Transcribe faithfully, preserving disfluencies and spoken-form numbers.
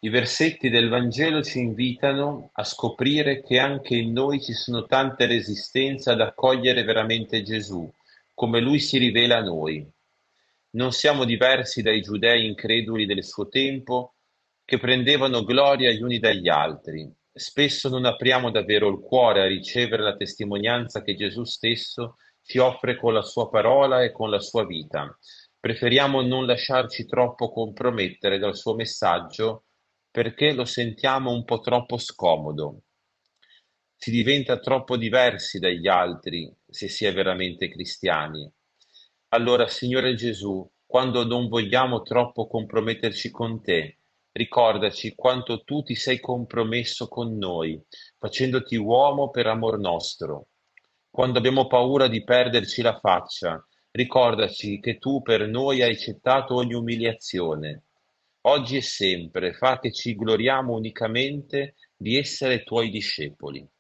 I versetti del Vangelo ci invitano a scoprire che anche in noi ci sono tante resistenze ad accogliere veramente Gesù, come Lui si rivela a noi. Non siamo diversi dai giudei increduli del suo tempo, che prendevano gloria gli uni dagli altri. Spesso non apriamo davvero il cuore a ricevere la testimonianza che Gesù stesso ci offre con la sua parola e con la sua vita. Preferiamo non lasciarci troppo compromettere dal suo messaggio perché lo sentiamo un po' troppo scomodo. Si diventa troppo diversi dagli altri se si è veramente cristiani. Allora, Signore Gesù, quando non vogliamo troppo comprometterci con te, ricordaci quanto tu ti sei compromesso con noi, facendoti uomo per amor nostro. Quando abbiamo paura di perderci la faccia, ricordaci che tu per noi hai accettato ogni umiliazione. Oggi e sempre fa che ci gloriamo unicamente di essere tuoi discepoli.